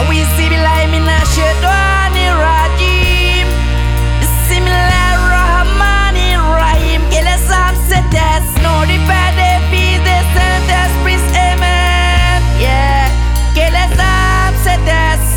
Awizi billahi minash shaitanir rajim. Bismillahirrahmanirrahim. Que les âmes se taisent, nom du Père, des Fils, des Saint-Esprits, amen. Yeah. Que les âmes se taisent.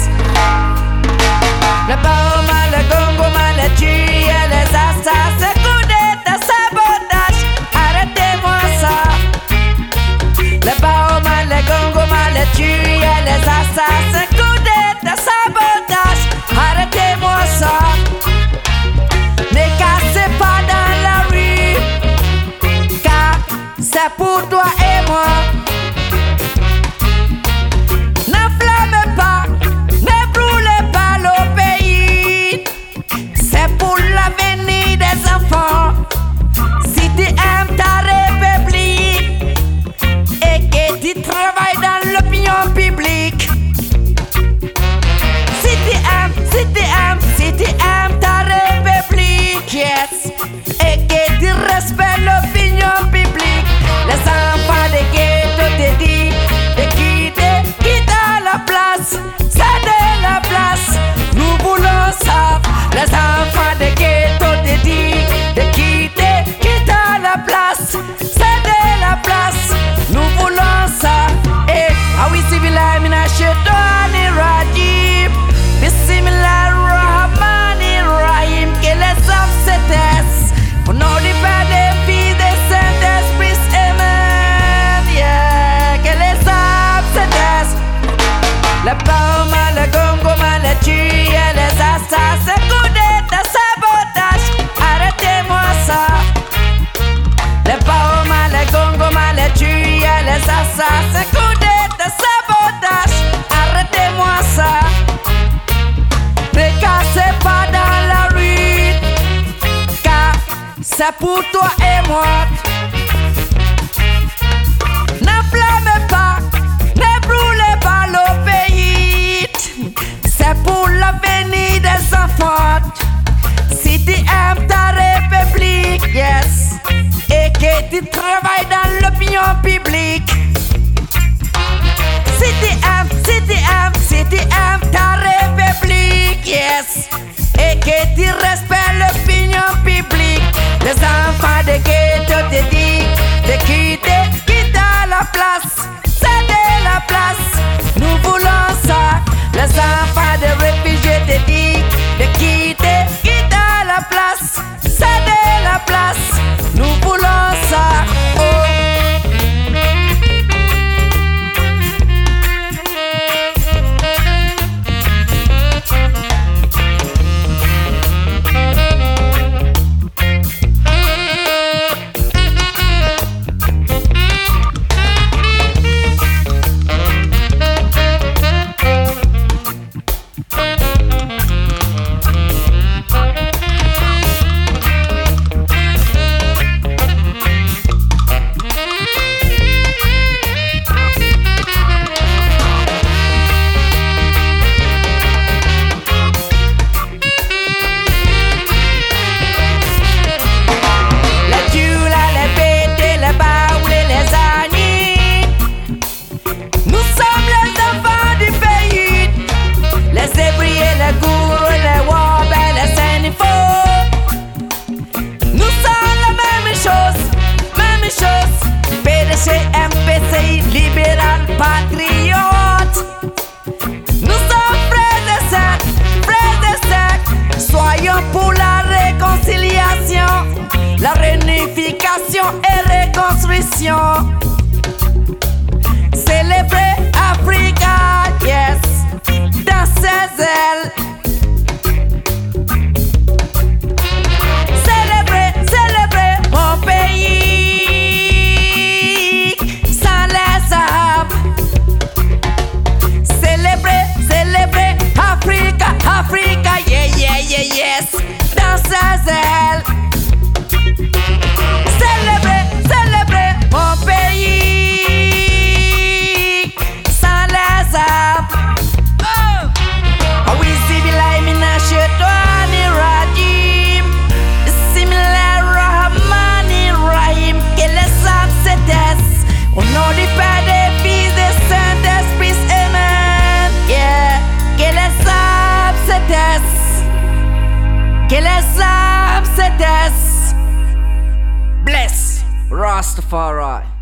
Le bauma, le gongoma, le tuya, les assassins, coup d'état, sabotage. Arrêtez-moi ça. Le bauma, le gongoma, le tuya, les assassins, coup d'état, sabotage. Arrêtez-moi ça. Ne cassez pas dans la rue, car c'est pour toi et moi. N'enflammez pas, ne brûlez pas le pays. C'est pour l'avenir des enfants. Si tu aimes ta république et que tu travailles dans l'opinion publique, si tu aimes ta république, yes, et que tu respectes l'opinion publique, les enfants de ghetto te disent de quitter la place, céder la place, nous voulons ça. Les enfants de ghetto te disent de quitter la place, céder la place, nous voulons ça. Et awizi billahi minash shaitanir rajim. Bismillahirrahmanirrahim. Que les âmes se taisent, au nom du Père, des Fils, des Saint-Esprits, amen. Yeah. Que les âmes se taisent. Le bauma, le gongoma, le tuya, les assassins, coup d'état, sabotage. Arrêtez-moi ça. Le bauma, le gongoma, le tuya, les assassins, coup d'état, sabotage. Arrêtez-moi ça. Ne cassez pas dans la rue, car c'est pour toi et moi. N'enflammez pas, ne brûlez pas le pays. C'est pour l'avenir des enfants. Si tu aimes ta république, yes, et que tu travailles dans l'opinion publique, si tu aimes ta république, yes, et que tu respectes l'opinion publique, les enfants de ghetto te disent de quitter la place, céder la place, nous voulons ça. Les enfants de réfugiés te disent de quitter la place, céder la place, nous voulons ça. Oh. MPCI, libéral, patriote. Nous sommes frères et sœurs, soyons pour la réconciliation, la réunification et reconstruction. Célébrer Africa, yes, dans ses ailes. Célébrer mon pays sans les armes. Célébrer Africa, yeah, yes, dans ses ailes. Célébrer mon pays. Killer Sam said this. Bless Rastafari.